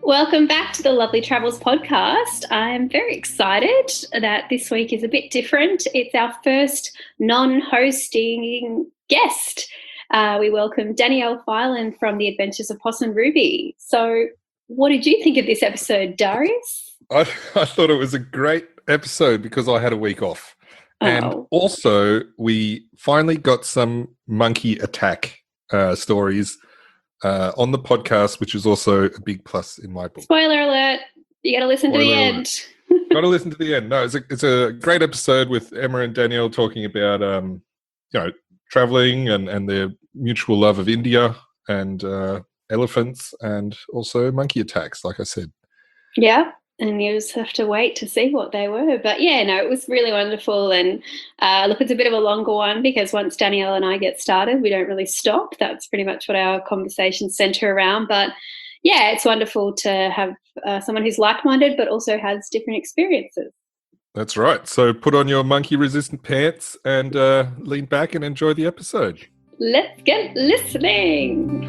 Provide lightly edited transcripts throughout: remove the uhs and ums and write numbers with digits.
Welcome back to the Lovely Travels podcast. I'm very excited that this week is a bit different. It's our first non-hosting guest. We welcome Danielle Filan from The Adventures of Possum Ruby. So what did you think of this episode, Darius? I thought it was a great episode because I had a week off. And also, we finally got some monkey attack stories on the podcast, which is also a big plus in my book. Spoiler alert. You got to listen to the end. Got to listen to the end. No, it's a great episode with Emma and Danielle talking about, traveling and their mutual love of India and elephants and also monkey attacks, like I said. Yeah. And you just have to wait to see what they were. But yeah, no, it was really wonderful. And look, it's a bit of a longer one because once Danielle and I get started, we don't really stop. That's pretty much what our conversations centre around. But yeah, it's wonderful to have someone who's like-minded but also has different experiences. That's right. So put on your monkey-resistant pants and lean back and enjoy the episode. Let's get listening.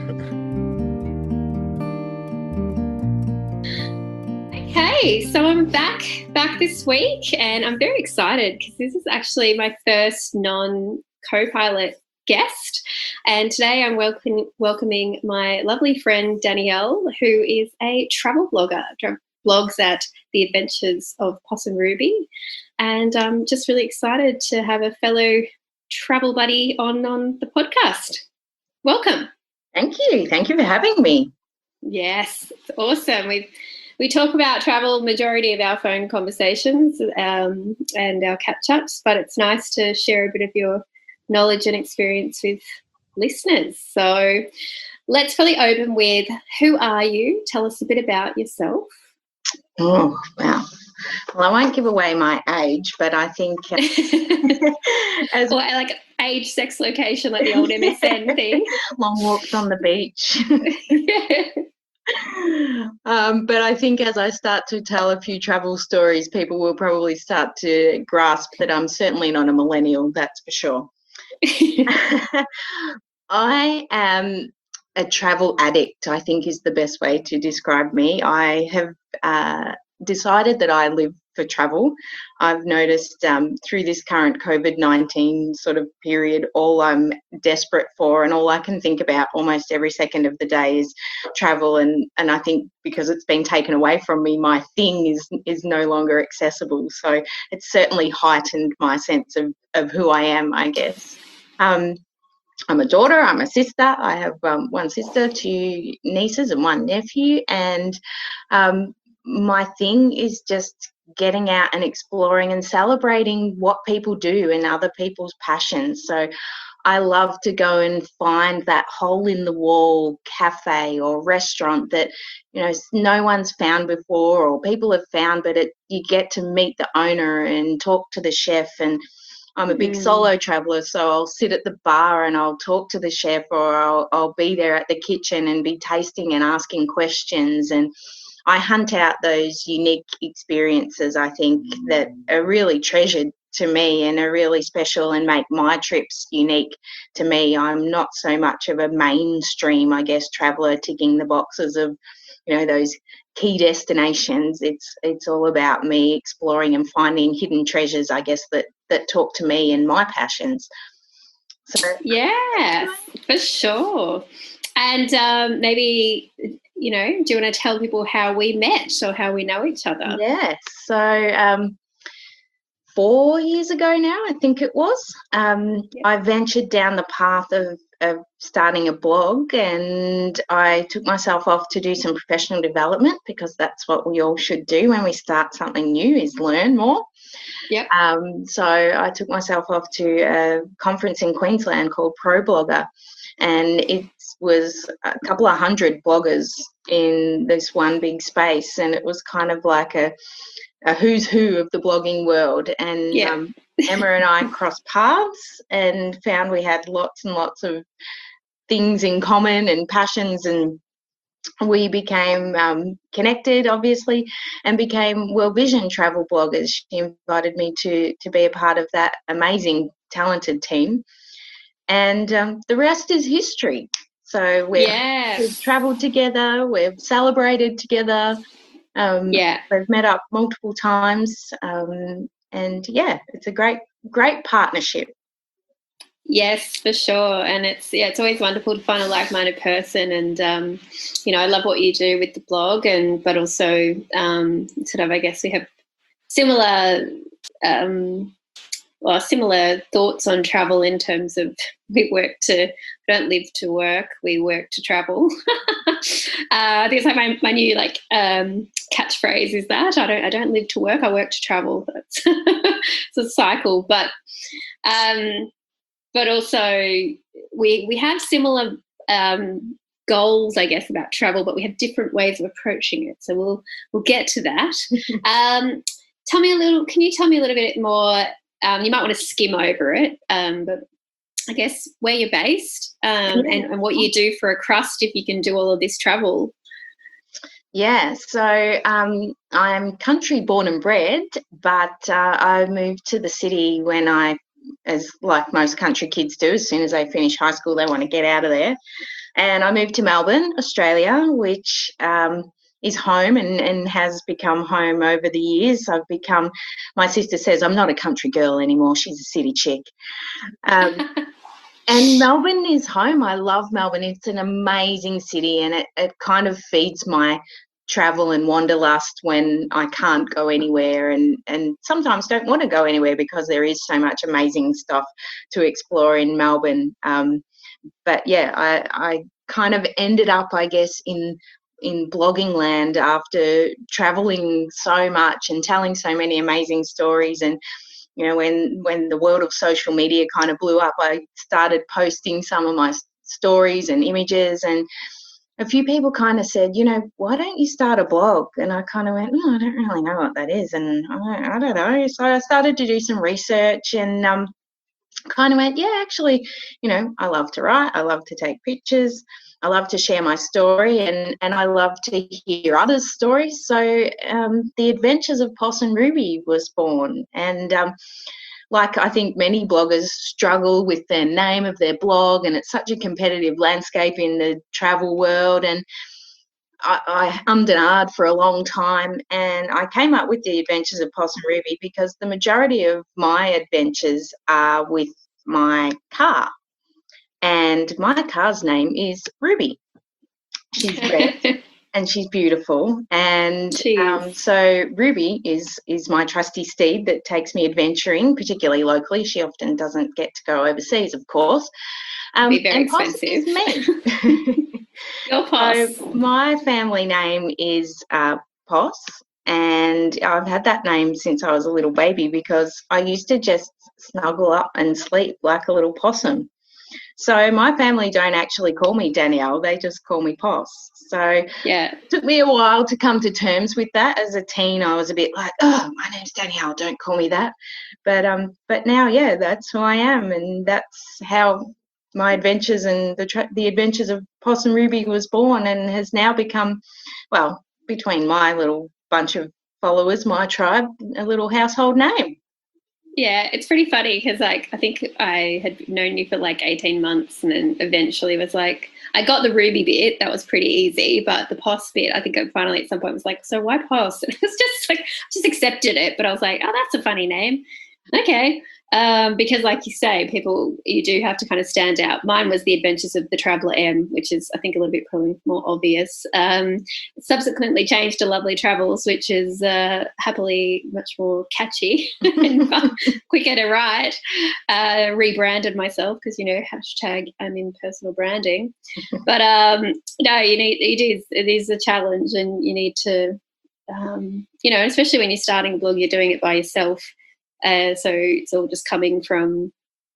Okay, so I'm back this week and I'm very excited because this is actually my first non-co-pilot guest, and today I'm welcoming my lovely friend Danielle, who is a travel blogger, blogs at The Adventures of Possum Ruby, and I'm just really excited to have a fellow travel buddy on the podcast. Welcome. Thank you for having me. Yes, it's awesome. We talk about travel majority of our phone conversations and our catch-ups, but it's nice to share a bit of your knowledge and experience with listeners. So let's probably open with, who are you? Tell us a bit about yourself. Oh, wow. Well, I won't give away my age, but I think... or like age, sex, location, like the old MSN thing. Long walks on the beach. Yeah. But I think as I start to tell a few travel stories, people will probably start to grasp that I'm certainly not a millennial, that's for sure. I am a travel addict, I think is the best way to describe me. I have decided that I live for travel. I've noticed through this current COVID-19 sort of period, all I'm desperate for and all I can think about almost every second of the day is travel. And I think because it's been taken away from me, my thing is no longer accessible. So it's certainly heightened my sense of who I am, I guess. I'm a daughter, I'm a sister. I have one sister, 2 nieces and 1 nephew. And my thing is just getting out and exploring and celebrating what people do and other people's passions. So I love to go and find that hole in the wall cafe or restaurant that, no one's found before or people have found, but you get to meet the owner and talk to the chef. And I'm a big solo traveller, so I'll sit at the bar and I'll talk to the chef, or I'll be there at the kitchen and be tasting and asking questions. And I hunt out those unique experiences, I think, that are really treasured to me and are really special and make my trips unique to me. I'm not so much of a mainstream, I guess, traveller ticking the boxes of, those key destinations. It's all about me exploring and finding hidden treasures, I guess, that talk to me and my passions. So yeah, for sure. And maybe, do you want to tell people how we met or how we know each other? Yes. So 4 years ago now, I think it was, I ventured down the path of starting a blog, and I took myself off to do some professional development because that's what we all should do when we start something new, is learn more. Yep. So I took myself off to a conference in Queensland called ProBlogger, and it was a couple of hundred bloggers in this one big space, and it was kind of like a who's who of the blogging world. And Emma and I crossed paths and found we had lots and lots of things in common and passions, and we became connected, obviously, and became World Vision travel bloggers. She invited me to be a part of that amazing, talented team. And the rest is history. So we've travelled together, we've celebrated together. We've met up multiple times, and it's a great partnership. Yes, for sure. And it's always wonderful to find a like-minded person. And I love what you do with the blog, but also sort of, I guess we have similar similar thoughts on travel in terms of we don't live to work, we work to travel. I think it's like my new catchphrase is that I don't live to work, I work to travel. It's a cycle, but also we have similar goals, I guess, about travel, but we have different ways of approaching it. So we'll get to that. Can you tell me a little bit more? You might want to skim over it, but I guess where you're based and what you do for a crust if you can do all of this travel. Yeah, so I'm country born and bred, but I moved to the city when as like most country kids do, as soon as they finish high school, they want to get out of there. And I moved to Melbourne, Australia, which is home and has become home over the years. My sister says I'm not a country girl anymore. She's a city chick. And Melbourne is home. I love Melbourne. It's an amazing city, and it kind of feeds my travel and wanderlust when I can't go anywhere and sometimes don't want to go anywhere because there is so much amazing stuff to explore in Melbourne. But yeah, I kind of ended up, I guess, in blogging land after traveling so much and telling so many amazing stories. And when the world of social media kind of blew up, I started posting some of my stories and images, and a few people kind of said, why don't you start a blog? And I kind of went, I don't really know what that is, and I don't know. So I started to do some research and kind of went, actually, I love to write, I love to take pictures, I love to share my story, and I love to hear others' stories. So The Adventures of Poss and Ruby was born. And like I think many bloggers struggle with the name of their blog, and it's such a competitive landscape in the travel world. And I ummed and ahed for a long time, and I came up with The Adventures of Poss and Ruby because the majority of my adventures are with my car. And my car's name is Ruby. She's red and she's beautiful. And so Ruby is my trusty steed that takes me adventuring, particularly locally. She often doesn't get to go overseas, of course. Be very and expensive. Poss is me. Your Poss. So my family name is Poss, and I've had that name since I was a little baby because I used to just snuggle up and sleep like a little possum. So my family don't actually call me Danielle, they just call me Poss. So it took me a while to come to terms with that. As a teen, I was a bit like, oh, my name's Danielle, don't call me that. But now, that's who I am, and that's how my adventures and the adventures of Poss and Ruby was born, and has now become, well, between my little bunch of followers, my tribe, a little household name. Yeah, it's pretty funny because, I think I had known you for 18 months, and then eventually was I got the Ruby bit, that was pretty easy, but the Poss bit, I think I finally at some point was so why Poss? And it was just accepted it, but I was like, oh, that's a funny name. Okay. Because like you say, you do have to kind of stand out. Mine was The Adventures of the Traveller M, which is, I think, a little bit probably more obvious. Subsequently changed to Lovely Travels, which is happily much more catchy and fun, quicker to write. Rebranded myself because, hashtag I'm in personal branding. But no, it is a challenge, and you need to, especially when you're starting a blog, you're doing it by yourself. So it's all just coming from,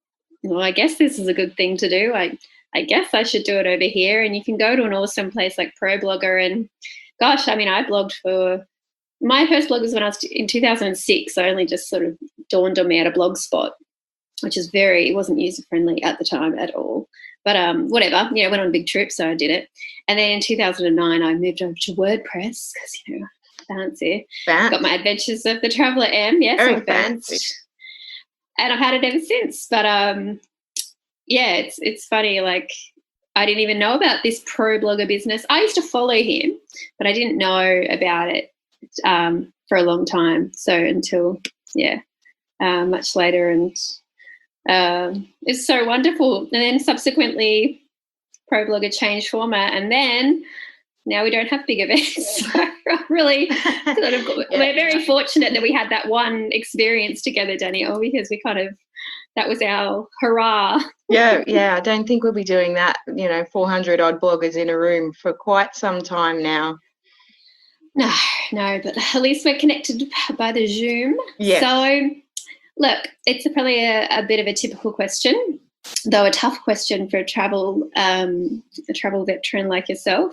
I guess this is a good thing to do. I guess I should do it over here. And you can go to an awesome place like ProBlogger. And gosh, I blogged for, my first blog was when I was in 2006. So only just sort of dawned on me at a Blogspot, which is it wasn't user friendly at the time at all. But whatever, went on a big trip, so I did it. And then in 2009, I moved over to WordPress because, fancy. Got my Adventures of the Traveller M. Yes, I'm fancy. And I've had it ever since. But it's funny. I didn't even know about this pro blogger business. I used to follow him, but I didn't know about it for a long time. So until, much later. And it's so wonderful. And then subsequently, pro blogger changed format. And then now we don't have big events. So I'm really we're very fortunate that we had that one experience together, Danielle, because we that was our hurrah. Yeah. I don't think we'll be doing that, 400 odd bloggers in a room for quite some time now. No, but at least we're connected by the Zoom. Yes. So, look, it's probably a bit of a typical question, though a tough question for a travel veteran like yourself.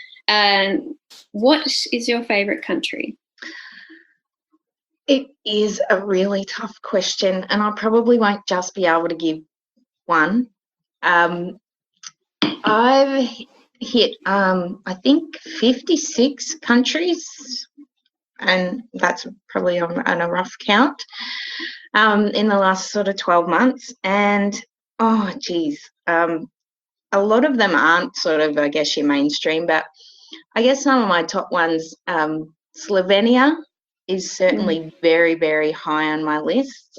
What is your favourite country? It is a really tough question, and I probably won't just be able to give one. I've hit, I think, 56 countries, and that's probably on a rough count, in the last sort of 12 months. And, a lot of them aren't sort of, I guess, your mainstream, but I guess some of my top ones, Slovenia is certainly very, very high on my list.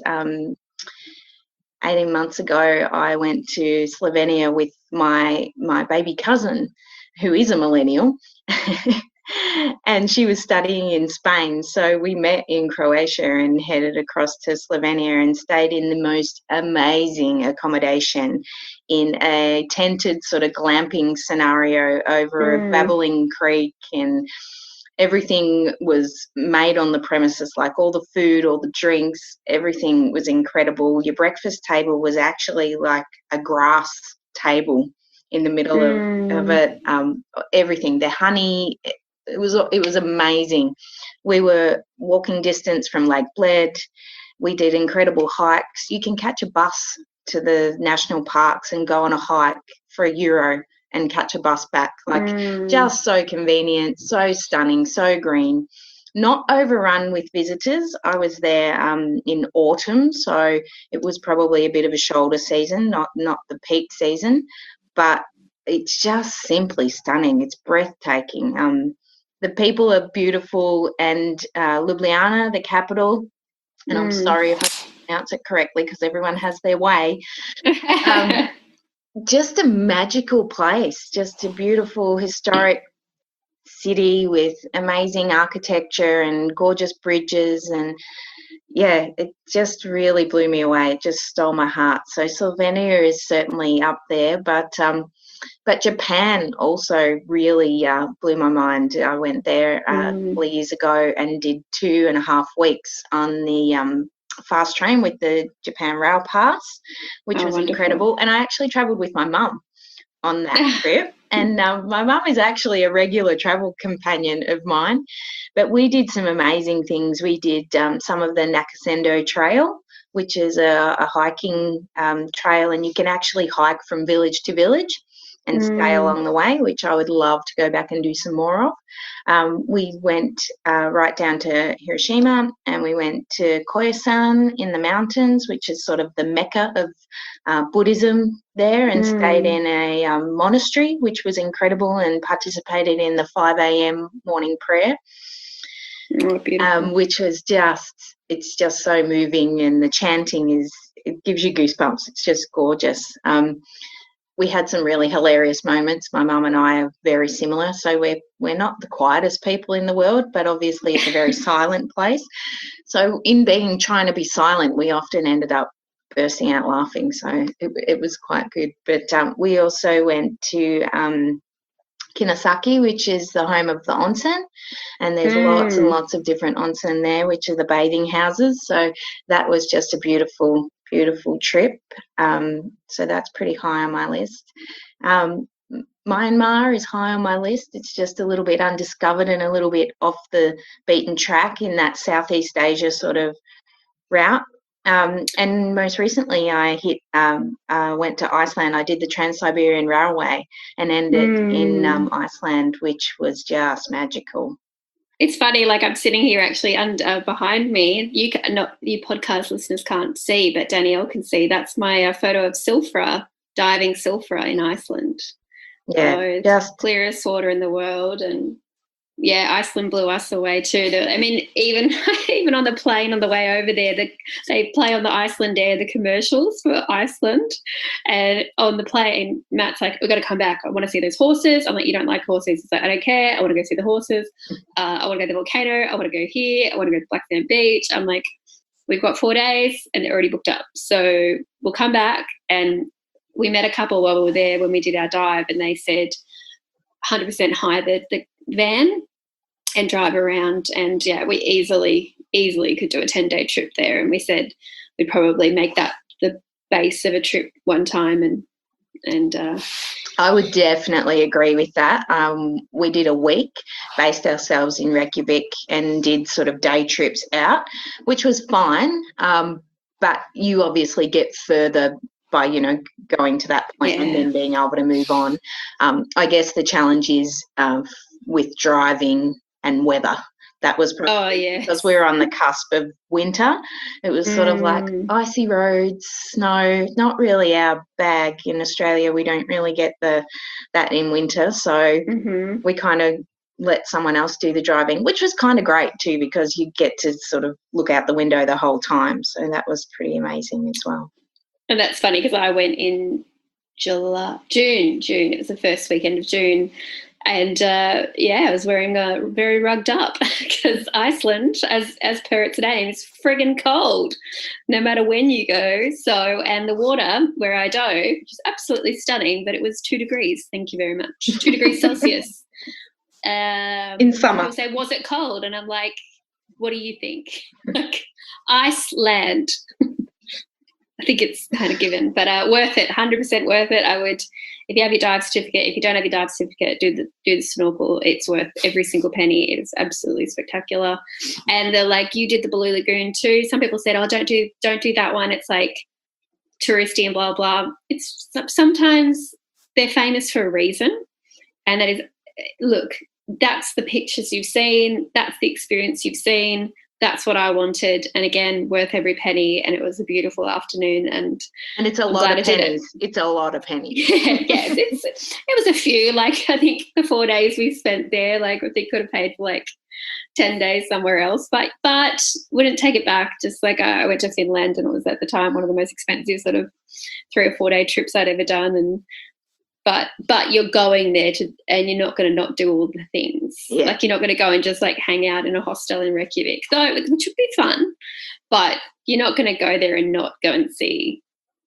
18 months ago, I went to Slovenia with my baby cousin, who is a millennial, and she was studying in Spain. So we met in Croatia and headed across to Slovenia and stayed in the most amazing accommodation in a tented sort of glamping scenario over a babbling creek, and everything was made on the premises, like all the food, all the drinks, everything was incredible. Your breakfast table was actually like a grass table in the middle of it. Everything, the honey, it was amazing. We were walking distance from Lake Bled. We did incredible hikes. You can catch a bus to the national parks and go on a hike for €1 and catch a bus back. Just so convenient, so stunning, so green. Not overrun with visitors. I was there in autumn, so it was probably a bit of a shoulder season, not the peak season, but it's just simply stunning. It's breathtaking. The people are beautiful, and Ljubljana, the capital, and I'm sorry if I pronounce it correctly because everyone has their way, just a magical place, just a beautiful historic city with amazing architecture and gorgeous bridges, and it just really blew me away. It just stole my heart. So Slovenia is certainly up there, but Japan also really blew my mind. I went there a couple of years ago and did 2.5 weeks on the fast train with the Japan Rail Pass, which was wonderful. Incredible. And I actually travelled with my mum on that trip. And my mum is actually a regular travel companion of mine. But we did some amazing things. We did some of the Nakasendo Trail, which is a hiking trail, and you can actually hike from village to village and stay along the way, which I would love to go back and do some more of. We went right down to Hiroshima, and we went to Koyasan in the mountains, which is sort of the Mecca of Buddhism there, and stayed in a monastery, which was incredible, and participated in the 5 a.m. morning prayer, which was it's just so moving, and the chanting it gives you goosebumps. It's just gorgeous. We had some really hilarious moments. My mum and I are very similar, so we're not the quietest people in the world, but obviously it's a very silent place. So in trying to be silent, we often ended up bursting out laughing. So it was quite good. But we also went to Kinoshita, which is the home of the onsen, and there's lots and lots of different onsen there, which are the bathing houses. So that was just a beautiful trip. So that's pretty high on my list. Myanmar is high on my list. It's just a little bit undiscovered and a little bit off the beaten track in that Southeast Asia sort of route. And most recently I went to Iceland. I did the Trans-Siberian Railway and ended in Iceland, which was just magical. It's funny, like I'm sitting here actually behind me. You podcast listeners can't see, but Danielle can see. That's my photo of Silfra, diving Silfra in Iceland. Yeah, just clearest water in the world. And yeah, Iceland blew us away too. I mean, even on the plane on the way over there, they play on the Iceland Air the commercials for Iceland, and on the plane, Matt's like, "We've got to come back. I want to see those horses." I'm like, "You don't like horses?" He's like, "I don't care. I want to go see the horses. I want to go to the volcano. I want to go here. I want to go to Black Sand Beach." I'm like, "We've got 4 days, and they're already booked up. So we'll come back." And we met a couple while we were there when we did our dive, and they said 100% hire the van and drive around. And yeah, we easily could do a 10-day trip there. And we said we'd probably make that the base of a trip one time. And I would definitely agree with that. We did a week, based ourselves in Reykjavik, and did sort of day trips out, which was fine. But you obviously get further by, going to that point and then being able to move on. I guess the challenge is with driving and weather. That was probably because we were on the cusp of winter. It was sort of like icy roads, snow, not really our bag in Australia. We don't really get that in winter. So we kind of let someone else do the driving, which was kind of great too, because you get to sort of look out the window the whole time. So that was pretty amazing as well. And that's funny because I went in June. It was the first weekend of June. And, I was wearing very rugged up because Iceland, as per its name, is friggin' cold no matter when you go. So, and the water where I dove, which is absolutely stunning, but it was 2 degrees. Thank you very much. 2 degrees Celsius. In summer. People say, was it cold? And I'm like, what do you think? Like, Iceland. I think it's kind of given, but worth it, 100% worth it. I would, if you have your dive certificate, if you don't have your dive certificate, do the snorkel. It's worth every single penny. It is absolutely spectacular. And they're like, you did the Blue Lagoon too. Some people said, oh, don't do that one. It's like touristy and blah, blah. It's sometimes they're famous for a reason. And that is, look, that's the pictures you've seen. That's the experience you've seen. That's what I wanted, and again, worth every penny. And it was a beautiful afternoon, and it's a lot of pennies. It's a lot of pennies. Yes, it was a few. Like, I think the 4 days we spent there, like, I think could have paid for like 10 days somewhere else, but wouldn't take it back. Just like I went to Finland, and it was at the time one of the most expensive sort of 3 or 4 day trips I'd ever done, and. But you're going there and you're not going to not do all the things. Yeah. Like, you're not going to go and just like hang out in a hostel in Reykjavik, though, which would be fun. But you're not going to go there and not go and see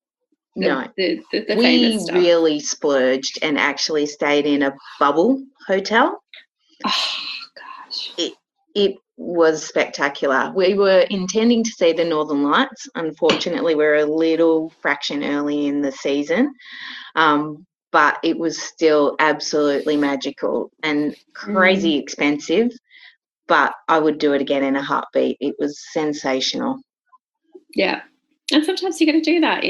the famous stuff. We really splurged and actually stayed in a bubble hotel. Oh gosh, it was spectacular. We were intending to see the Northern Lights. Unfortunately, we're a little fraction early in the season. But it was still absolutely magical and crazy expensive, but I would do it again in a heartbeat. It was sensational. Yeah. And sometimes you got to do that,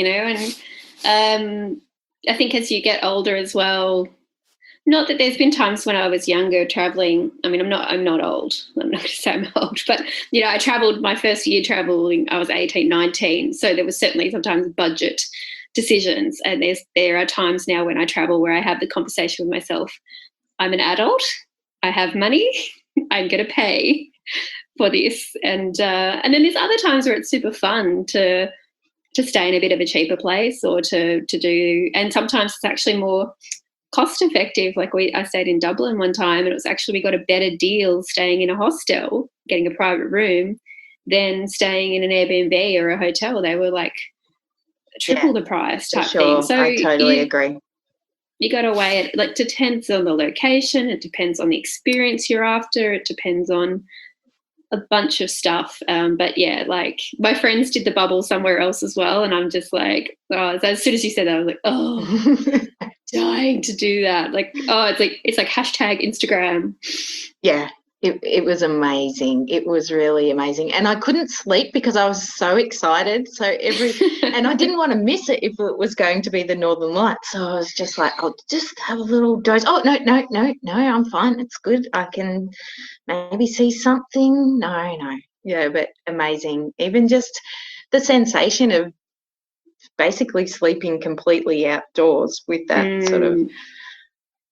and I think as you get older as well, not that there's been times when I was younger traveling. I mean, I'm not old. I'm not going to say I'm old, but, I traveled my first year traveling, I was 18, 19. So there was certainly sometimes budget decisions, and there are times now when I travel where I have the conversation with myself. I'm an adult. I have money. I'm going to pay for this, and then there's other times where it's super fun to stay in a bit of a cheaper place or to do, and sometimes it's actually more cost effective. Like I stayed in Dublin one time, and it was actually, we got a better deal staying in a hostel, getting a private room, than staying in an Airbnb or a hotel. They were like triple the price type thing. So I totally agree. You got to weigh it. Like, it depends on the location. It depends on the experience you're after. It depends on a bunch of stuff. But yeah, like, my friends did the bubble somewhere else as well, and I'm just like, as soon as you said that, I was like, I'm dying to do that. Like, it's like hashtag Instagram. Yeah. It was amazing. It was really amazing. And I couldn't sleep because I was so excited. And I didn't want to miss it if it was going to be the Northern Lights. So I was just like, I'll just have a little dose. Oh, no, I'm fine. It's good. I can maybe see something. No. Yeah, but amazing. Even just the sensation of basically sleeping completely outdoors with that sort of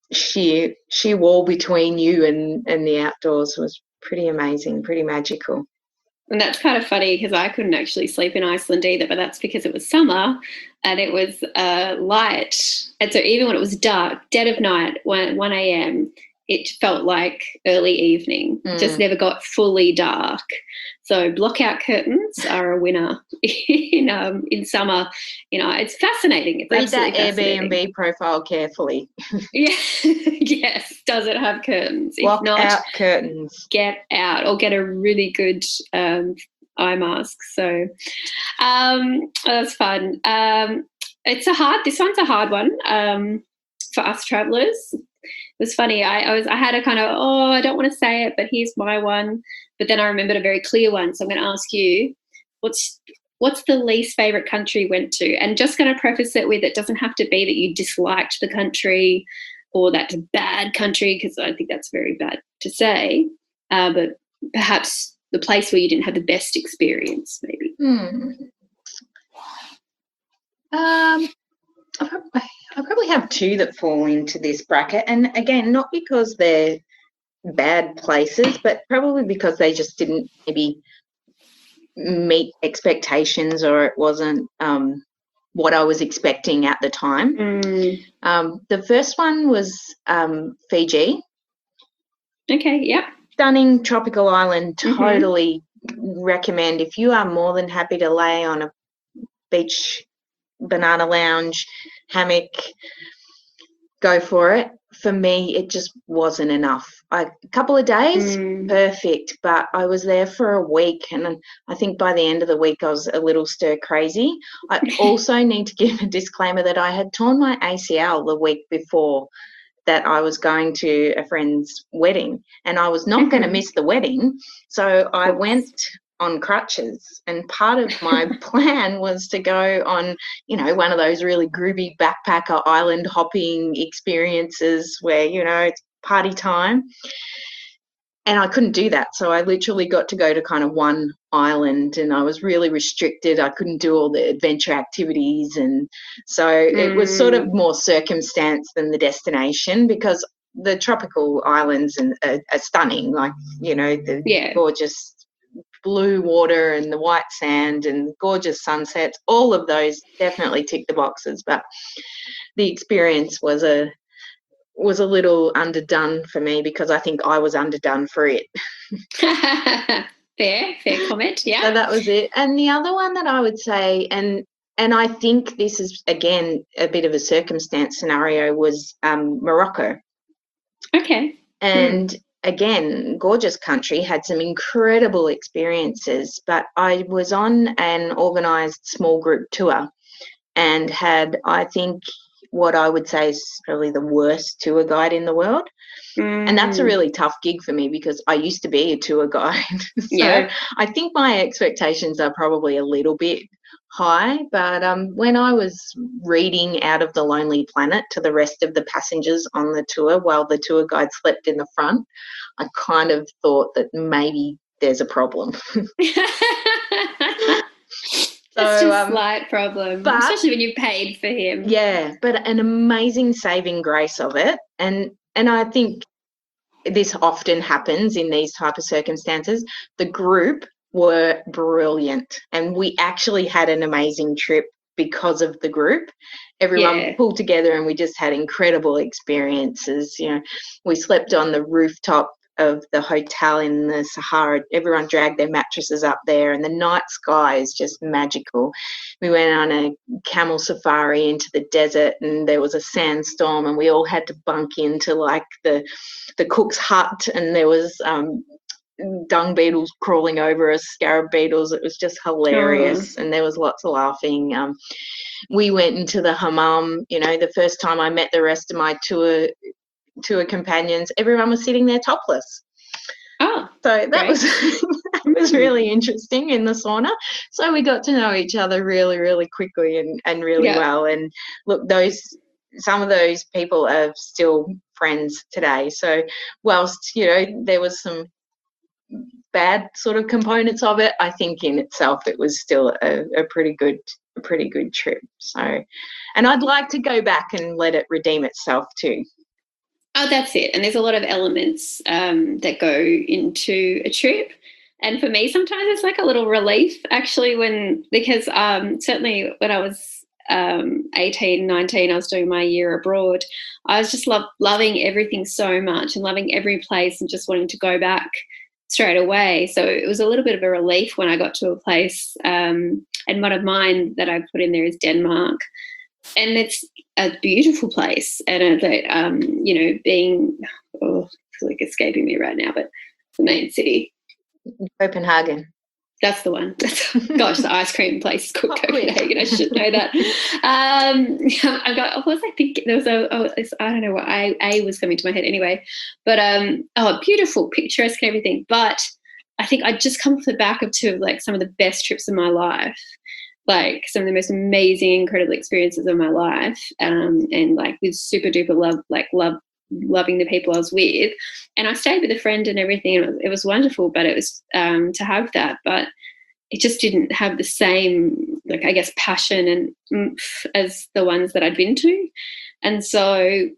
sheer wall between you and the outdoors was pretty amazing, pretty magical. And that's kind of funny because I couldn't actually sleep in Iceland either, but that's because it was summer and it was light. And so even when it was dark, dead of night, 1 a.m., it felt like early evening. Just never got fully dark. So blackout curtains are a winner in summer. It's fascinating. It's read that Airbnb profile carefully. Yeah. Yes. Does it have curtains? Block out curtains. Get out or get a really good eye mask. So that's fun. This one's a hard one for us travellers. It was funny. I had a kind of, I don't want to say it, but here's my one. But then I remembered a very clear one. So I'm going to ask you, what's the least favourite country you went to? And just going to preface it with, it doesn't have to be that you disliked the country or that's a bad country, because I think that's very bad to say. But perhaps the place where you didn't have the best experience, maybe. I probably have two that fall into this bracket. And again, not because they're bad places, but probably because they just didn't maybe meet expectations, or it wasn't what I was expecting at the time. The first one was Fiji. Okay, yep. Stunning tropical island. Totally recommend. If you are more than happy to lay on a beach banana lounge, hammock, go for it. For me, it just wasn't enough. A couple of days, perfect, but I was there for a week, and I think by the end of the week I was a little stir crazy. I also need to give a disclaimer that I had torn my ACL the week before that I was going to a friend's wedding, and I was not going to miss the wedding, so I went on crutches, and part of my plan was to go on, one of those really groovy backpacker island hopping experiences where, it's party time. And I couldn't do that. So I literally got to go to kind of one island, and I was really restricted. I couldn't do all the adventure activities. And so it was sort of more circumstance than the destination, because the tropical islands are stunning, like, the gorgeous blue water and the white sand and gorgeous sunsets. All of those definitely tick the boxes, but the experience was a little underdone for me, because I think I was underdone for it. Fair comment. Yeah. So that was it. And the other one that I would say, and I think this is again a bit of a circumstance scenario, was Morocco. Okay. And again, gorgeous country, had some incredible experiences, but I was on an organised small group tour and had, I think, what I would say is probably the worst tour guide in the world. And that's a really tough gig for me, because I used to be a tour guide. So I think my expectations are probably a little bit high, but when I was reading Out of the Lonely Planet to the rest of the passengers on the tour while the tour guide slept in the front, I kind of thought that maybe there's a problem. That's just a slight problem, but, especially when you paid for him. Yeah, but an amazing saving grace of it. And I think this often happens in these type of circumstances. The group were brilliant, and we actually had an amazing trip because of the group. Everyone pulled together, and we just had incredible experiences. We slept on the rooftop of the hotel in the Sahara. Everyone dragged their mattresses up there, and the night sky is just magical. We went on a camel safari into the desert, and there was a sandstorm, and we all had to bunk into like the cook's hut, and there was dung beetles crawling over us, scarab beetles. It was just hilarious, and there was lots of laughing. We went into the hammam. The first time I met the rest of my tour companions, everyone was sitting there topless. So that was really interesting in the sauna. So we got to know each other really, really quickly and really well. And look, some of those people are still friends today. So whilst there was some bad sort of components of it, I think in itself it was still a pretty good trip. So, and I'd like to go back and let it redeem itself too. Oh, that's it. And there's a lot of elements that go into a trip. And for me, sometimes it's like a little relief actually because certainly when I was 18, 19, I was doing my year abroad. I was just loving everything so much and loving every place and just wanting to go back straight away. So it was a little bit of a relief when I got to a place. And one of mine that I put in there is Denmark. And it's a beautiful place. And being, it's like escaping me right now, but the main city. Copenhagen. That's the one. Gosh, the ice cream place is called Copenhagen. I should know that. I got. What was I thinking? There was I don't know what A was coming to my head anyway. But beautiful, picturesque, and everything. But I think I just come off the back of two of like some of the best trips of my life, like some of the most amazing, incredible experiences of my life, and like with super duper loving the people I was with. And I stayed with a friend and everything, and it was wonderful, but it was to have that, but it just didn't have the same, like, I guess, passion and oomph as the ones that I'd been to. And so,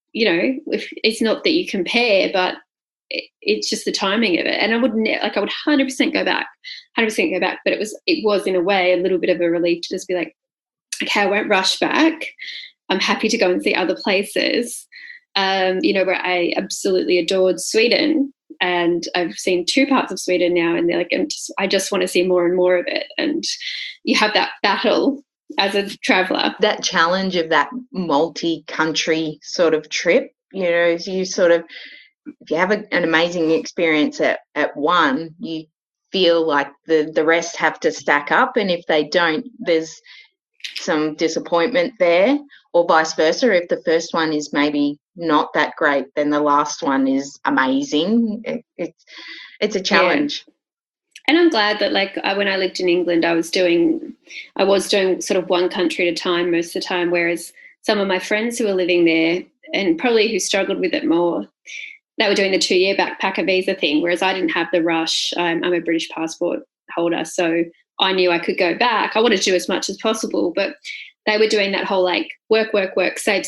it's not that you compare, but it's just the timing of it. And I would 100% go back, but it was in a way a little bit of a relief to just be like, okay, I won't rush back. I'm happy to go and see other places. Where I absolutely adored Sweden, and I've seen 2 parts of Sweden now, and they're like, I just want to see more and more of it. And you have that battle as a traveller. That challenge of that multi-country sort of trip, if you have an amazing experience at one, you feel like the rest have to stack up, and if they don't, there's some disappointment there, or vice versa. If the first one is maybe not that great, then the last one is amazing. It's a challenge. Yeah. And I'm glad that, like, when I lived in England, I was doing sort of one country at a time most of the time, whereas some of my friends who were living there and probably who struggled with it more, they were doing the 2-year backpacker visa thing, whereas I didn't have the rush. I'm a British passport holder, so I knew I could go back. I wanted to do as much as possible, but they were doing that whole like work, save,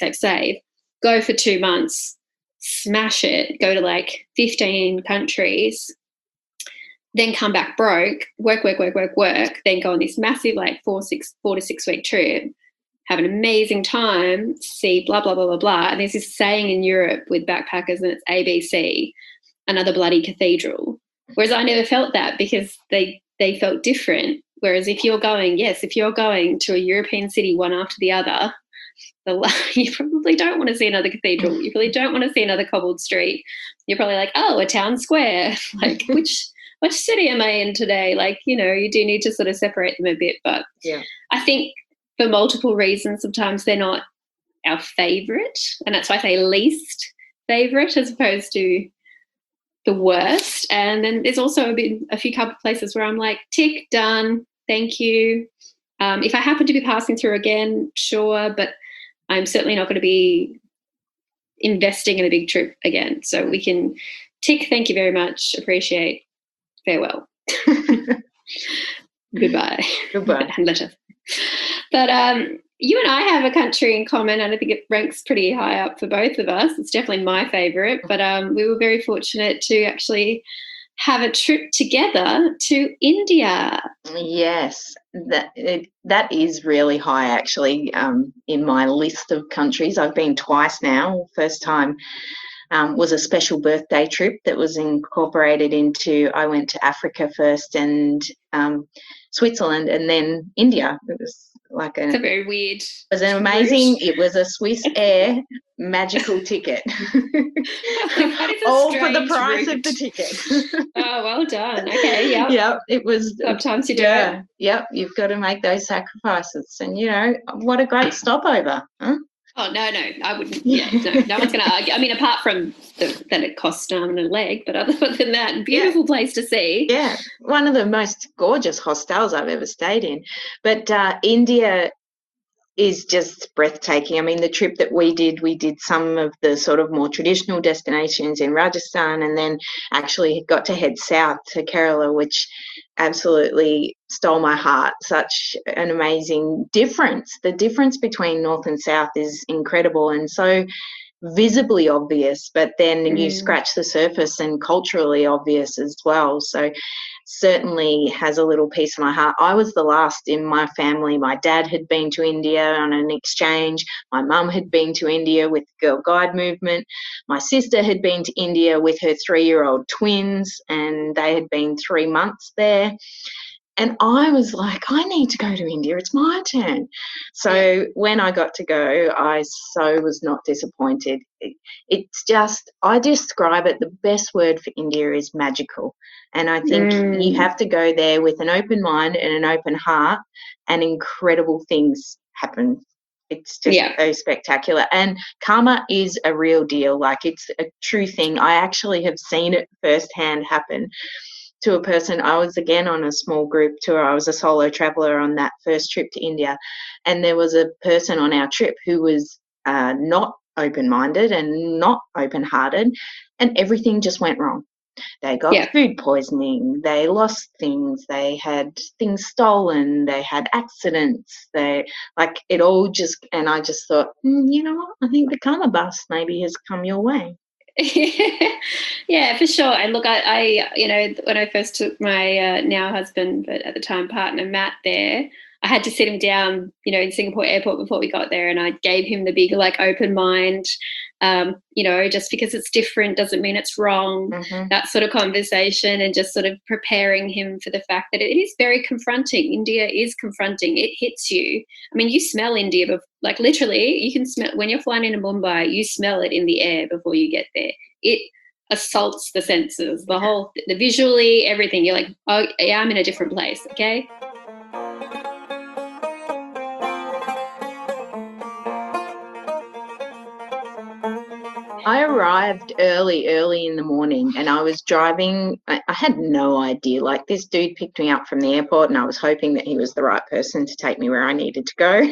go for 2 months, smash it, go to like 15 countries, then come back broke, work, then go on this massive like 4 to 6 week trip, have an amazing time, see blah, blah, blah, blah, blah. And there's this saying in Europe with backpackers, and it's ABC, another bloody cathedral. Whereas I never felt that, because they felt different. Whereas if you're going to a European city one after the other, you probably don't want to see another cathedral. You probably don't want to see another cobbled street. You're probably like, oh, a town square. Like, which city am I in today? Like, you do need to sort of separate them a bit. But yeah, I think for multiple reasons, sometimes they're not our favourite. And that's why I say least favourite as opposed to the worst. And then there's also a few couple of places where I'm like, tick, done, thank you. If I happen to be passing through again, sure, but I'm certainly not going to be investing in a big trip again. So we can tick, thank you very much, appreciate, farewell. Goodbye. And letter. But you and I have a country in common, and I think it ranks pretty high up for both of us. It's definitely my favourite, but we were very fortunate to actually have a trip together to India. Yes, that is really high actually in my list of countries. I've been twice now. First time was a special birthday trip that was incorporated into, I went to Africa first and Switzerland and then India. It was like it's a very weird. It was an amazing. It was a Swiss Air magical ticket. All for the price of the ticket. Oh, well done. Okay, yeah. Yeah, it was. Sometimes you do it. Yep, you've got to make those sacrifices, and what a great stopover, huh? Oh, no, I wouldn't. Yeah, no one's going to argue. I mean, apart from that it costs an arm and a leg, but other than that, beautiful place to see. Yeah, one of the most gorgeous hostels I've ever stayed in. But India is just breathtaking. I mean, the trip that we did some of the sort of more traditional destinations in Rajasthan, and then actually got to head south to Kerala, which absolutely stole my heart. Such an amazing difference. The difference between north and south is incredible. And so visibly obvious, but then you scratch the surface and culturally obvious as well. So certainly has a little piece of my heart. I was the last in my family. My dad had been to India on an exchange. My mum had been to India with the Girl Guide movement. My sister had been to India with her 3-year-old twins, and they had been 3 months there. And I was like, I need to go to India. It's my turn. So when I got to go, I so was not disappointed. It's just, I describe it, the best word for India is magical. And I think you have to go there with an open mind and an open heart, and incredible things happen. It's just so spectacular. And karma is a real deal. Like, it's a true thing. I actually have seen it firsthand happen to a person. I was again on a small group tour. I was a solo traveller on that first trip to India, and there was a person on our trip who was not open-minded and not open-hearted, and everything just went wrong. They got food poisoning, they lost things, they had things stolen, they had accidents, it all just, and I just thought, you know what, I think the karma bus maybe has come your way. Yeah, for sure. And look, I when I first took my now husband, but at the time partner, Matt, there, I had to sit him down, in Singapore airport before we got there, and I gave him the big, open mind, just because it's different doesn't mean it's wrong, that sort of conversation, and just sort of preparing him for the fact that it is very confronting. India is confronting. It hits you. I mean, you smell India, but literally you can smell, when you're flying into Mumbai, you smell it in the air before you get there. It assaults the senses, the visually, everything. You're like, oh yeah, I'm in a different place. Okay. I arrived early in the morning, and I was driving. I had no idea. This dude picked me up from the airport, and I was hoping that he was the right person to take me where I needed to go.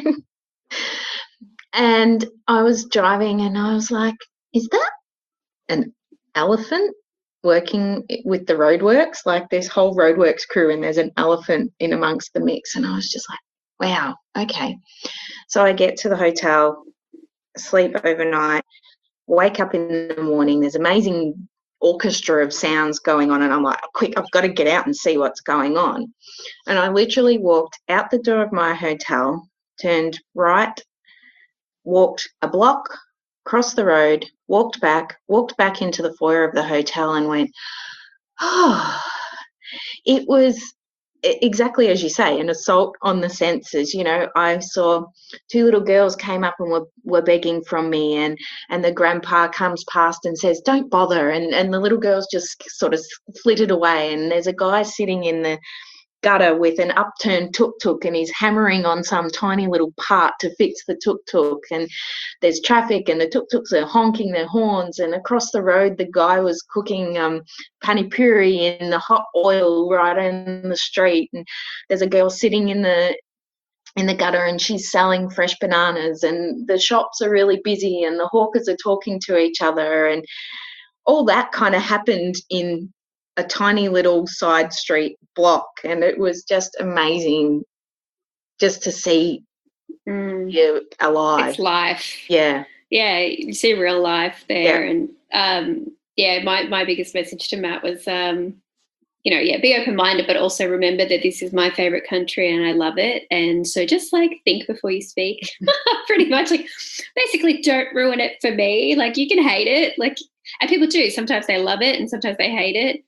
And I was driving, and I was like, is that an elephant working with the roadworks? This whole roadworks crew, and there's an elephant in amongst the mix. And I was just like, wow, okay. So I get to the hotel, sleep overnight, wake up in the morning, there's amazing orchestra of sounds going on, and I'm like, quick, I've got to get out and see what's going on. And I literally walked out the door of my hotel, turned right, walked a block, crossed the road, walked back into the foyer of the hotel, and went, oh, it was exactly as you say, an assault on the senses. I saw 2 little girls came up and were begging from me, and the grandpa comes past and says, don't bother, and the little girls just sort of flitted away, and there's a guy sitting in the gutter with an upturned tuk-tuk, and he's hammering on some tiny little part to fix the tuk-tuk, and there's traffic, and the tuk-tuks are honking their horns, and across the road the guy was cooking pani puri in the hot oil right in the street, and there's a girl sitting in the gutter, and she's selling fresh bananas, and the shops are really busy, and the hawkers are talking to each other, and all that kind of happened in a tiny little side street block, and it was just amazing just to see you alive. It's life. Yeah, you see real life there. And my biggest message to Matt was be open-minded, but also remember that this is my favorite country and I love it, and so just think before you speak. Pretty much, basically don't ruin it for me. You can hate it, and people do. Sometimes they love it and sometimes they hate it.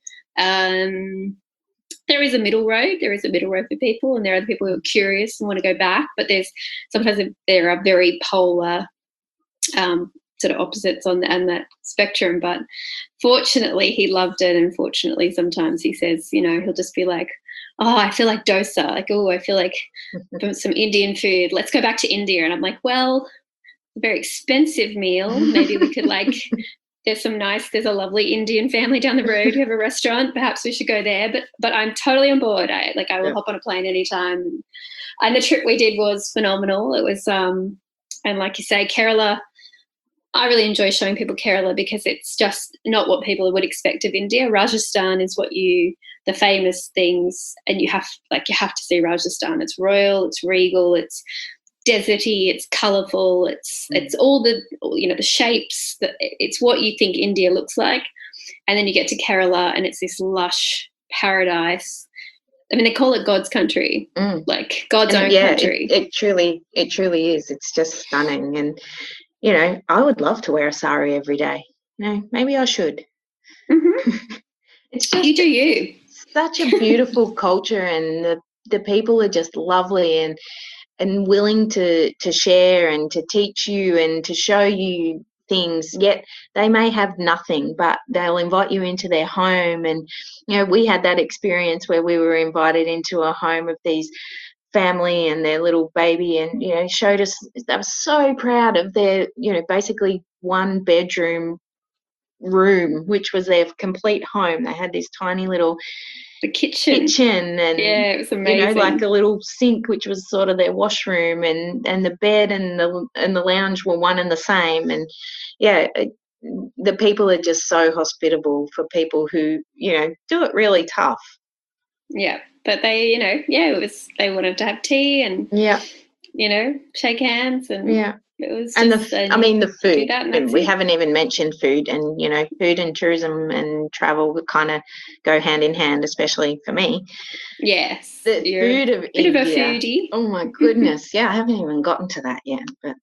There is a middle road. There is a middle road for people, and there are the people who are curious and want to go back. But sometimes there are very polar sort of opposites on that spectrum. But fortunately, he loved it, and fortunately, sometimes he says, he'll just be like, "Oh, I feel like dosa. Oh, I feel like some Indian food. Let's go back to India." And I'm like, "Well, it's a very expensive meal. Maybe we could There's a lovely Indian family down the road who have a restaurant. Perhaps we should go there." But I'm totally on board. I will hop on a plane anytime. And the trip we did was phenomenal. It was, and like you say, Kerala, I really enjoy showing people Kerala because it's just not what people would expect of India. Rajasthan is the famous things, and you have to see Rajasthan. It's royal, it's regal, it's deserty, it's colourful, it's all the, you know, the shapes, it's what you think India looks like. And then you get to Kerala and it's this lush paradise. I mean, they call it God's country, like God's own country. It truly is. It's just stunning. And, you know, I would love to wear a sari every day. You know, maybe I should. It's just, you do you. Such a beautiful culture, and the people are just lovely and willing to share and to teach you and to show you things. Yet they may have nothing, but they'll invite you into their home. And, you know, we had that experience where we were invited into a home of these family and their little baby, and, you know, showed us, they were so proud of their, you know, basically 1-bedroom room, which was their complete home. They had this tiny little kitchen, and it was amazing. You know, like a little sink, which was sort of their washroom, and the bed and the lounge were one and the same. And the people are just so hospitable for people who, you know, do it really tough. Yeah, but they, you know, they wanted to have tea and you know, shake hands, and it was just, and the food. And we haven't even mentioned food, and, you know, food and tourism and travel would kind of go hand in hand, especially for me. Yes, the food of India. Bit of a foodie. Oh my goodness, I haven't even gotten to that yet. But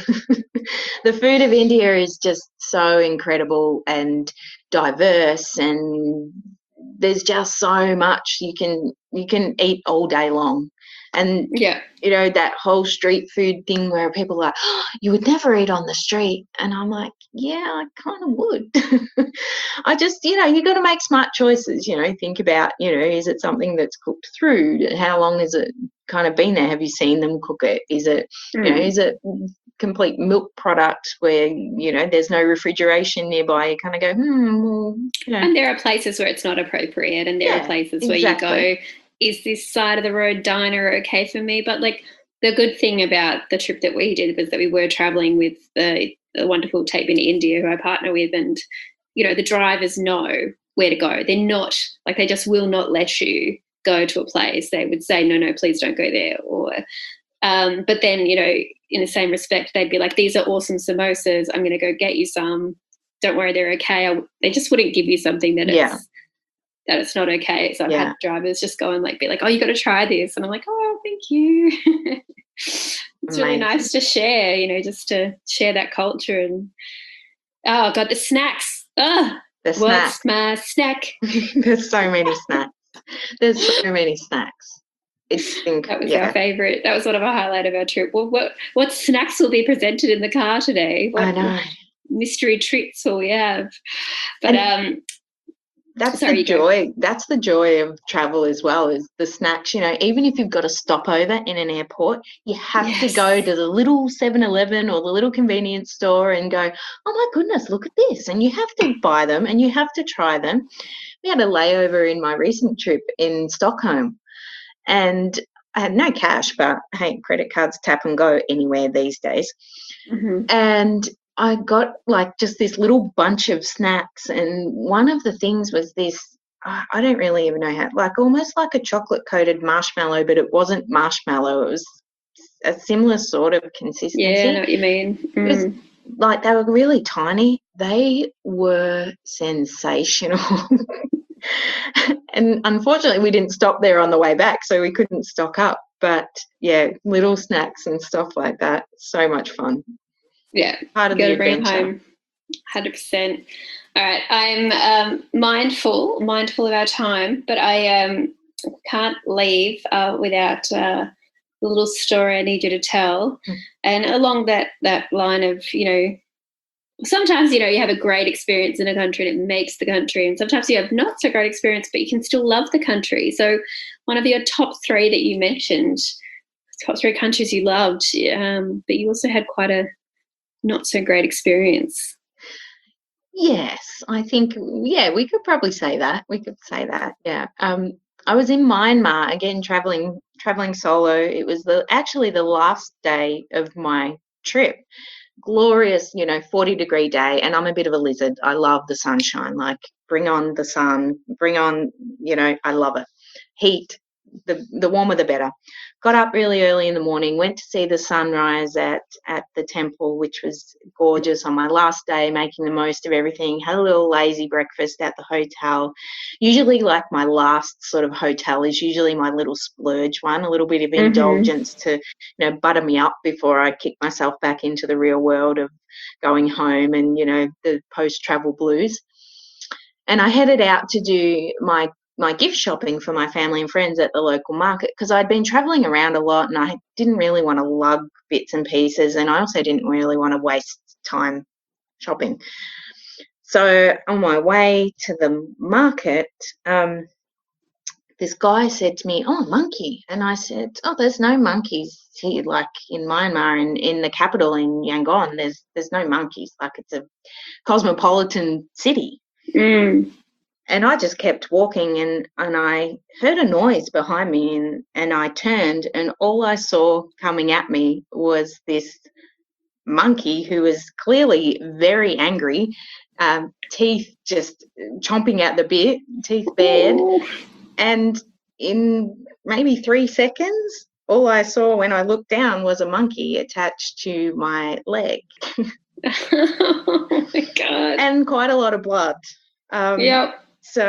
the food of India is just so incredible and diverse, and there's just so much you can eat all day long. And, you know, that whole street food thing where people are like, oh, you would never eat on the street. And I'm like, yeah, I kind of would. I just, you know, you got to make smart choices, you know, think about, you know, is it something that's cooked through? How long has it kind of been there? Have you seen them cook it? Is it, you know, is it complete milk product where, you know, there's no refrigeration nearby? You kind of go, well, you know. And there are places where it's not appropriate, and there are places where you go, is this side of the road diner okay for me? But, like, the good thing about the trip that we did was that we were traveling with the wonderful Tapini India, who I partner with, and, you know, the drivers know where to go. They're not, like, they just will not let you go to a place. They would say, no, please don't go there. Or, but then, you know, in the same respect, they'd be like, these are awesome samosas. I'm going to go get you some. Don't worry, they're okay. They just wouldn't give you something that it's not okay. So I've had drivers just go and, like, be like, oh, you got to try this. And I'm like, oh, thank you. It's really nice to share, you know, just to share that culture. And, oh, God, the snacks. What's my snack? There's so many snacks. There's so many snacks. That was our favourite. That was one of our highlight of our trip. Well, what snacks will be presented in the car today? I know. Mystery treats will we have? But that's the joy. That's the joy of travel as well, is the snacks. You know, even if you've got a stopover in an airport, you have to go to the little 7-Eleven or the little convenience store and go, oh my goodness, look at this. And you have to buy them and you have to try them. We had a layover in my recent trip in Stockholm, and I had no cash, but hey, credit cards tap and go anywhere these days. And I got, like, just this little bunch of snacks, and one of the things was this, I don't really even know how, like, almost like a chocolate-coated marshmallow, but it wasn't marshmallow. It was a similar sort of consistency. Yeah, I know what you mean. It was, like, they were really tiny. They were sensational. And unfortunately, we didn't stop there on the way back, so we couldn't stock up. But, yeah, little snacks and stuff like that, so much fun. Yeah, part of the adventure. Bring home 100%. All right, I'm mindful of our time, but I can't leave without a little story I need you to tell. And along that line of, you know, sometimes, you know, you have a great experience in a country and it makes the country, and sometimes you have not so great experience, but you can still love the country. So one of your top 3 that you mentioned, top 3 countries you loved, but you also had quite a not so great experience. Yes, I think, we could probably say that. We could say that, yeah. I was in Myanmar, again, traveling solo. It was actually the last day of my trip. Glorious, you know, 40-degree day, and I'm a bit of a lizard. I love the sunshine, like, bring on the sun, bring on, you know, I love it. Heat, the warmer the better. Got up really early in the morning, went to see the sunrise at the temple, which was gorgeous on my last day, making the most of everything. Had a little lazy breakfast at the hotel. Usually, like, my last sort of hotel is usually my little splurge one, a little bit of indulgence to, butter me up before I kick myself back into the real world of going home and, the post-travel blues. And I headed out to do my gift shopping for my family and friends at the local market, because I'd been traveling around a lot and I didn't really want to lug bits and pieces, and I also didn't really want to waste time shopping. So on my way to the market, this guy said to me, "Oh, monkey." And I said, "Oh, there's no monkeys here, like in Myanmar, in the capital, in Yangon. There's no monkeys. Like, it's a cosmopolitan city." And I just kept walking, and I heard a noise behind me, and I turned, and all I saw coming at me was this monkey who was clearly very angry, teeth just chomping at the bit, teeth bared. And in maybe 3 seconds, all I saw when I looked down was a monkey attached to my leg. Oh my God. And quite a lot of blood. Yep. So,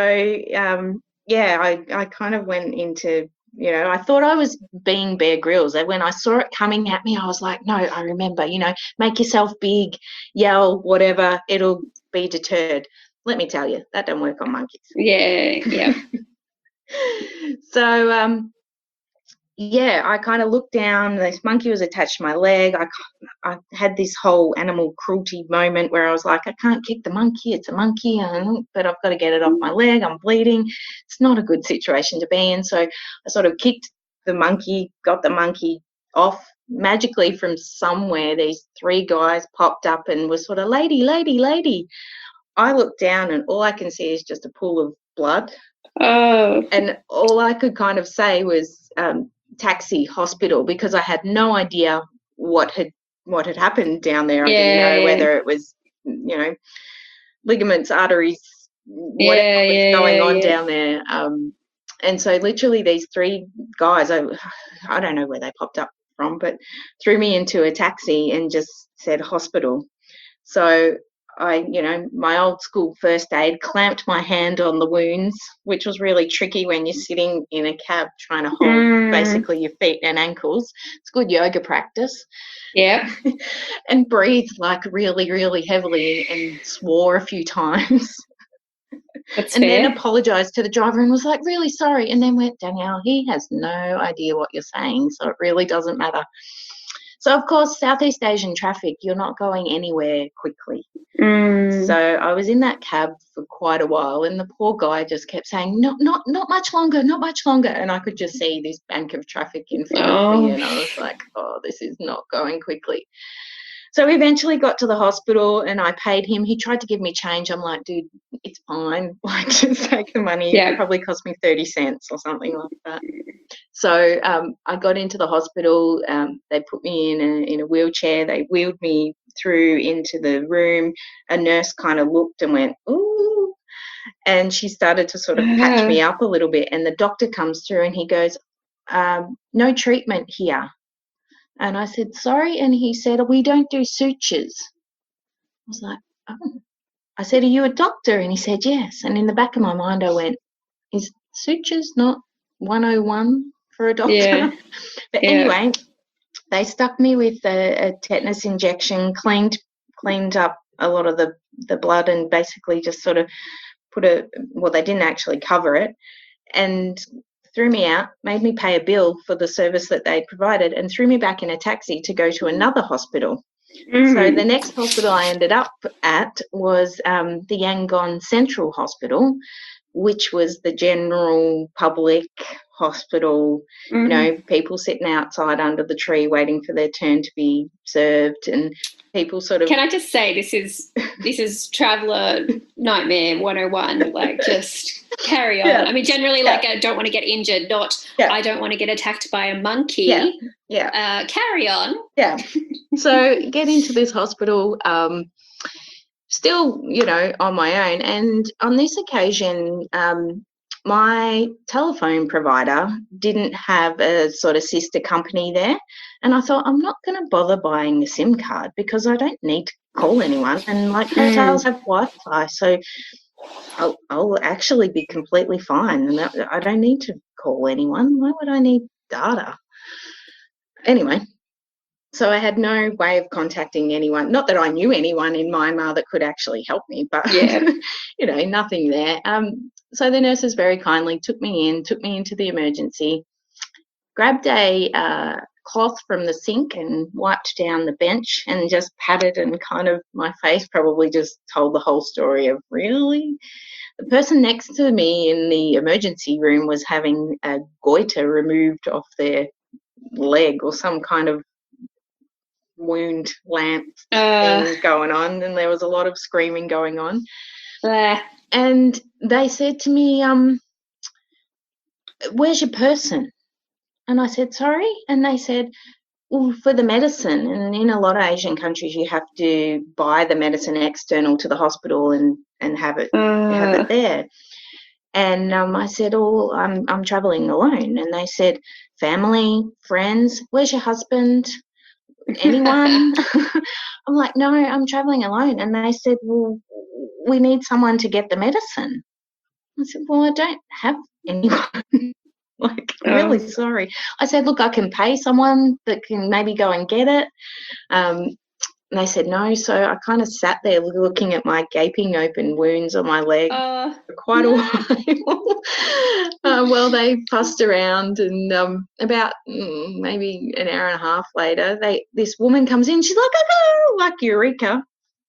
I kind of went into, I thought I was being Bear Grylls. And when I saw it coming at me, I was like, no, I remember, make yourself big, yell, whatever, it'll be deterred. Let me tell you, that don't work on monkeys. Yeah. So, I kind of looked down. This monkey was attached to my leg. I had this whole animal cruelty moment where I was like, I can't kick the monkey. It's a monkey, but I've got to get it off my leg. I'm bleeding. It's not a good situation to be in. So I sort of kicked the monkey, got the monkey off. Magically, from somewhere, these 3 guys popped up and were sort of, lady. I looked down, and all I can see is just a pool of blood. Oh. And all I could kind of say was taxi, hospital, because I had no idea what had happened down there. I didn't know whether it was, ligaments, arteries, whatever was going on down there. And so literally these 3 guys, I don't know where they popped up from, but threw me into a taxi and just said hospital. So I, my old school first aid, clamped my hand on the wounds, which was really tricky when you're sitting in a cab trying to hold basically your feet and ankles. It's good yoga practice. Yeah. And breathed like really, really heavily and swore a few times. That's and fair. Then apologised to the driver and was like, really sorry. And then went, Danielle, he has no idea what you're saying, so it really doesn't matter. So, of course, Southeast Asian traffic, you're not going anywhere quickly. So I was in that cab for quite a while, and the poor guy just kept saying, not much longer. And I could just see this bank of traffic in front of me, and I was like, oh, this is not going quickly. So we eventually got to the hospital, and I paid him. He tried to give me change. I'm like, dude, it's fine. Like, just take the money. Yeah. It probably cost me 30 cents or something like that. So I got into the hospital. They put me in a wheelchair. They wheeled me through into the room. A nurse kind of looked and went, ooh, and she started to sort of patch me up a little bit. And the doctor comes through and he goes, no treatment here. And I said, sorry. And he said, we don't do sutures. I was like, oh. I said, are you a doctor? And he said, yes. And in the back of my mind, I went, is sutures not 101 for a doctor? Yeah. But anyway, they stuck me with a tetanus injection, cleaned up a lot of the blood, and basically just sort of they didn't actually cover it, and threw me out, made me pay a bill for the service that they provided, and threw me back in a taxi to go to another hospital. So the next hospital I ended up at was the Yangon Central Hospital, which was the general public hospital, people sitting outside under the tree waiting for their turn to be served, and people sort of... Can I just say this is traveller nightmare 101, like just carry on. I mean, generally, like, I don't want to get injured, not I don't want to get attacked by a monkey. Carry on. Yeah. So get into this hospital, still, on my own. And on this occasion, my telephone provider didn't have a sort of sister company there. And I thought, I'm not going to bother buying a SIM card because I don't need to call anyone. And like hotels have Wi-Fi, so I'll actually be completely fine. And I don't need to call anyone. Why would I need data? Anyway, so I had no way of contacting anyone. Not that I knew anyone in Myanmar that could actually help me, but, nothing there. So the nurses very kindly took me into the emergency, grabbed a cloth from the sink and wiped down the bench and just patted, and kind of my face probably just told the whole story of, really? The person next to me in the emergency room was having a goiter removed off their leg or some kind of wound lamp thing going on, and there was a lot of screaming going on. And they said to me, where's your person? And I said, sorry? And they said, well, for the medicine. And in a lot of Asian countries, you have to buy the medicine external to the hospital and have it there. And I said, oh, I'm traveling alone. And they said, family, friends, where's your husband? Anyone? I'm like, no, I'm traveling alone. And they said, well, we need someone to get the medicine. I said, well, I don't have anyone. Like, really sorry. I said, look, I can pay someone that can maybe go and get it. And they said no. So I kind of sat there looking at my gaping open wounds on my leg for quite a while. Well, they fussed around, and about maybe an hour and a half later, this woman comes in. She's like, oh, like Eureka.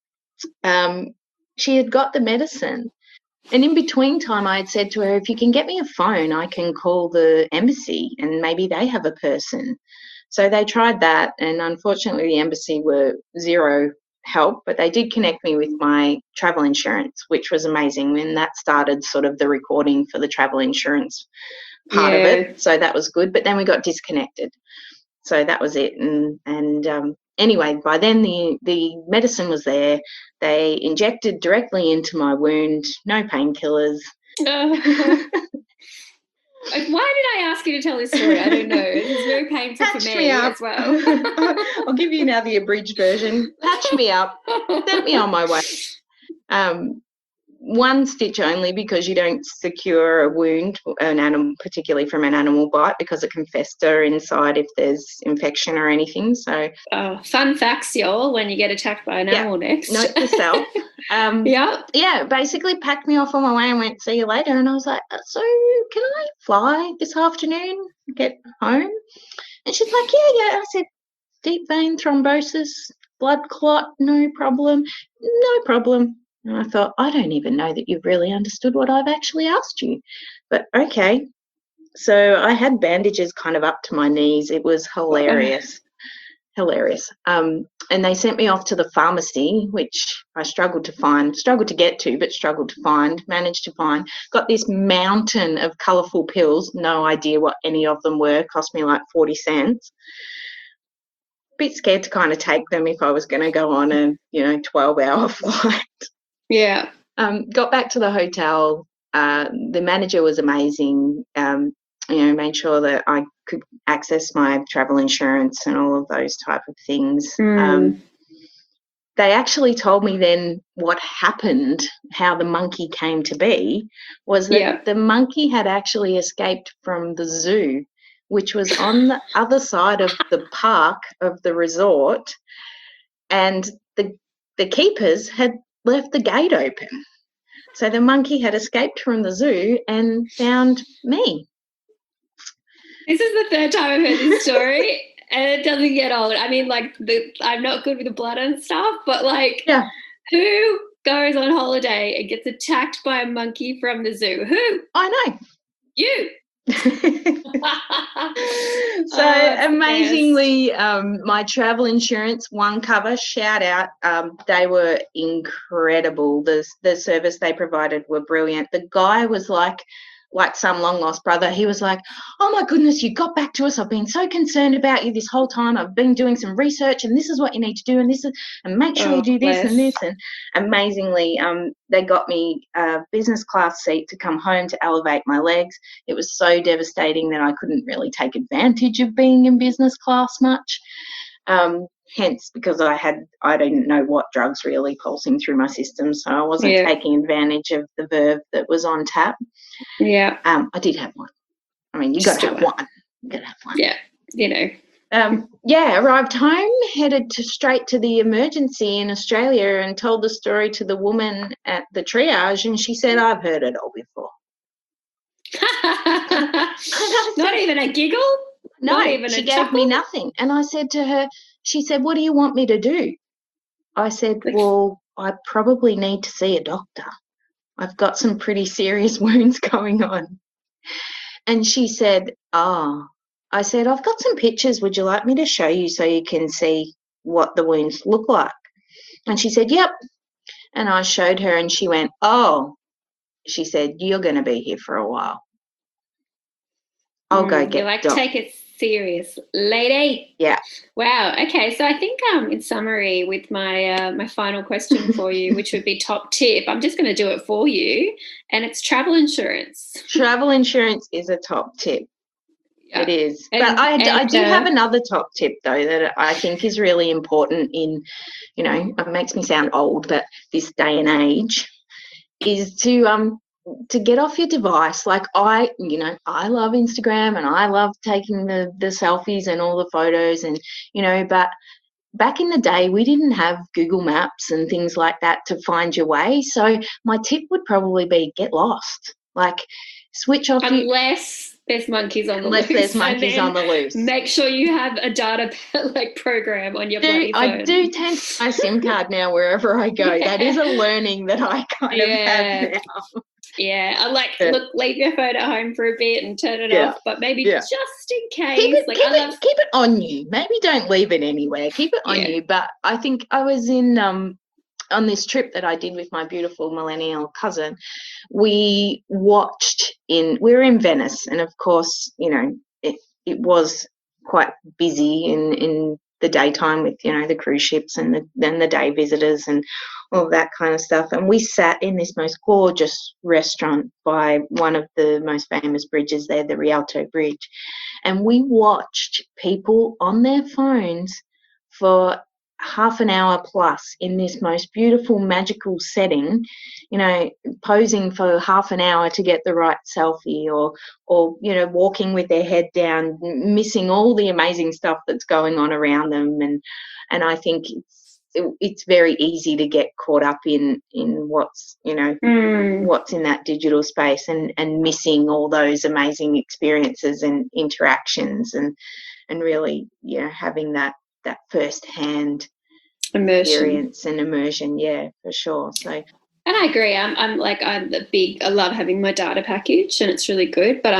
She had got the medicine. And in between time, I had said to her, if you can get me a phone, I can call the embassy and maybe they have a person. So they tried that, and unfortunately the embassy were zero help, but they did connect me with my travel insurance, which was amazing. And that started sort of the recording for the travel insurance part of it. So that was good. But then we got disconnected. So that was it. And anyway, by then the medicine was there. They injected directly into my wound, no painkillers. Why did I ask you to tell this story? I don't know. It's very painful for me as well. I'll give you now the abridged version. Patch me up, sent me on my way. One stitch only, because you don't secure a wound, an animal, particularly from an animal bite, because it can fester inside if there's infection or anything. So, fun facts, y'all, when you get attacked by an animal next. Note to self. Basically packed me off on my way and went, see you later. And I was like, so can I fly this afternoon, get home? And she's like, yeah. I said, deep vein thrombosis, blood clot, no problem. And I thought, I don't even know that you've really understood what I've actually asked you. But okay. So I had bandages kind of up to my knees. It was hilarious. Hilarious. And they sent me off to the pharmacy, which I struggled to get to, managed to find. Got this mountain of colourful pills, no idea what any of them were, cost me like 40 cents. Bit scared to kind of take them if I was going to go on a 12-hour flight. Yeah. Got back to the hotel. The manager was amazing. Made sure that I could access my travel insurance and all of those type of things. They actually told me then what happened, how the monkey came to be, was that the monkey had actually escaped from the zoo, which was on the other side of the park of the resort, and the keepers had left the gate open. So the monkey had escaped from the zoo and found me. This is the third time I've heard this story, and it doesn't get old. I mean, I'm not good with the blood and stuff, but who goes on holiday and gets attacked by a monkey from the zoo? Who? I know. You. So amazingly, my travel insurance one cover, shout out, they were incredible. The service they provided were brilliant. The guy was like like some long lost brother. He was like, oh my goodness, you got back to us. I've been so concerned about you this whole time. I've been doing some research, and this is what you need to do, and make sure you do this and this. And amazingly, they got me a business class seat to come home to elevate my legs. It was so devastating that I couldn't really take advantage of being in business class much. Hence, because I didn't know what drugs really pulsing through my system, so I wasn't taking advantage of the verve that was on tap. Yeah. I did have one. I mean, you got to have one. You got to have one. Yeah, you know. Arrived home, headed straight to the emergency in Australia, and told the story to the woman at the triage, and she said, I've heard it all before. Not even a giggle? No, Not even she a gave chuckle? me nothing. And I said to her, she said, what do you want me to do? I said, well, I probably need to see a doctor. I've got some pretty serious wounds going on. And she said, I said, I've got some pictures. Would you like me to show you so you can see what the wounds look like? And she said, yep. And I showed her, and she went, she said, you're going to be here for a while. I'll go get you like take it serious, lady. Yeah. Wow. Okay. So I think in summary, with my my final question for you, which would be top tip, I'm just going to do it for you, and it's travel insurance. Travel insurance is a top tip. Yeah. It is. But I do have another top tip, though, that I think is really important in, it makes me sound old, but this day and age, is to get off your device. Like I love Instagram, and I love taking the selfies and all the photos, and, but back in the day, we didn't have Google Maps and things like that to find your way. So my tip would probably be get lost. Like switch off. Unless there's monkeys on the loose. Unless there's monkeys on the loose. Make sure you have a data program on your bloody phone. I do tend to my SIM card now wherever I go. Yeah. That is a learning that I kind of have now. Yeah, I leave your phone at home for a bit and turn it off, but maybe just in case. Keep it on you. Maybe don't leave it anywhere. Keep it on you. But I think I was in on this trip that I did with my beautiful millennial cousin. We were in Venice, and of course, it was quite busy in the daytime with the cruise ships and then the day visitors and all that kind of stuff. And we sat in this most gorgeous restaurant by one of the most famous bridges there, the Rialto Bridge, and we watched people on their phones for half an hour plus in this most beautiful magical setting, posing for half an hour to get the right selfie, or walking with their head down, missing all the amazing stuff that's going on around them. And I think it's very easy to get caught up in what's what's in that digital space, and missing all those amazing experiences and interactions, and really having that first-hand experience and immersion. Yeah, for sure. So, and I agree. I love having my data package, and it's really good, but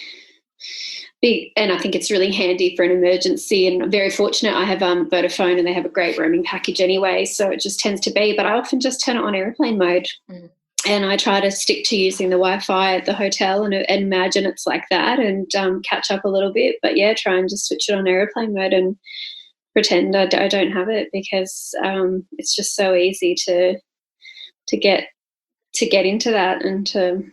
big, and I think it's really handy for an emergency, and I'm very fortunate I have Vodafone, and they have a great roaming package anyway, so it just tends to be, but I often just turn it on airplane mode. And I try to stick to using the Wi-Fi at the hotel and imagine it's like that, and catch up a little bit, but try and just switch it on airplane mode and pretend I don't have it, because it's just so easy to get into that, and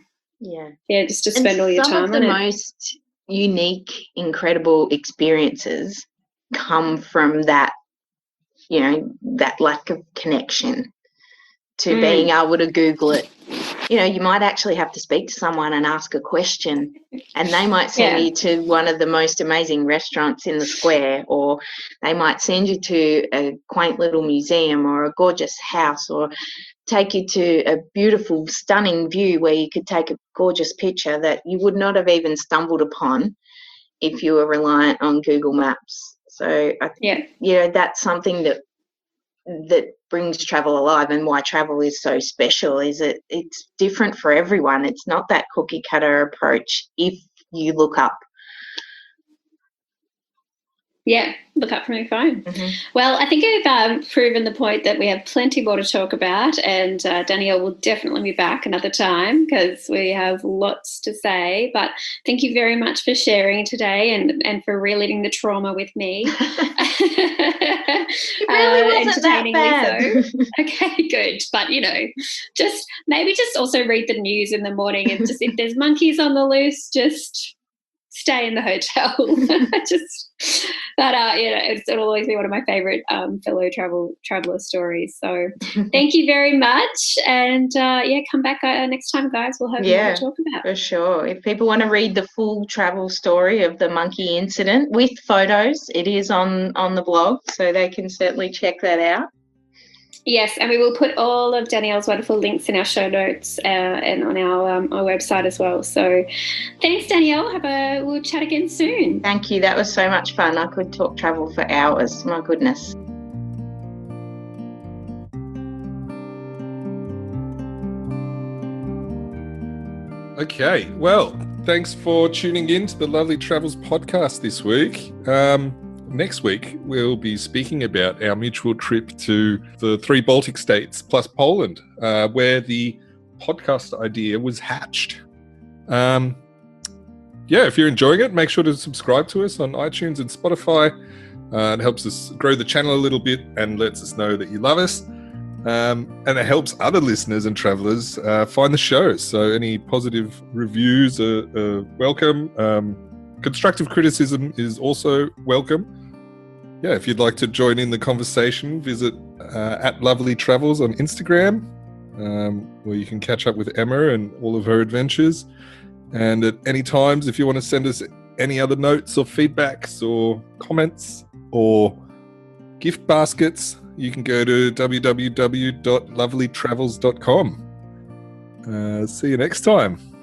just to spend all your time on it. Some of the most unique, incredible experiences come from that, that lack of connection to being able to Google it. You might actually have to speak to someone and ask a question, and they might send you to one of the most amazing restaurants in the square, or they might send you to a quaint little museum or a gorgeous house, or take you to a beautiful, stunning view where you could take a gorgeous picture that you would not have even stumbled upon if you were reliant on Google Maps. So I think, that's something that brings travel alive, and why travel is so special is it's different for everyone. It's not that cookie cutter approach if you look up. Yeah, look up from your phone. Mm-hmm. Well, I think I've proven the point that we have plenty more to talk about, and Danielle will definitely be back another time because we have lots to say. But thank you very much for sharing today and for reliving the trauma with me. It really wasn't that bad. So. Okay, good. But, just also read the news in the morning and just if there's monkeys on the loose, just stay in the hotel. It'll always be one of my favorite fellow traveler stories. So thank you very much. And come back next time, guys. We'll have more to talk about. For sure. If people want to read the full travel story of the monkey incident with photos, it is on the blog, so they can certainly check that out. Yes, and we will put all of Danielle's wonderful links in our show notes and on our website as well. So thanks, Danielle. We'll chat again soon. Thank you. That was so much fun. I could talk travel for hours. My goodness. Okay, well, thanks for tuning in to the Lovely Travels podcast this week. Next week, we'll be speaking about our mutual trip to the 3 Baltic states plus Poland, where the podcast idea was hatched. If you're enjoying it, make sure to subscribe to us on iTunes and Spotify. It helps us grow the channel a little bit and lets us know that you love us. And it helps other listeners and travelers find the show. So any positive reviews are welcome. Constructive criticism is also welcome. Yeah, if you'd like to join in the conversation, visit at Lovely Travels on Instagram, where you can catch up with Emma and all of her adventures. And at any times, if you want to send us any other notes or feedbacks or comments or gift baskets, you can go to www.lovelytravels.com. See you next time.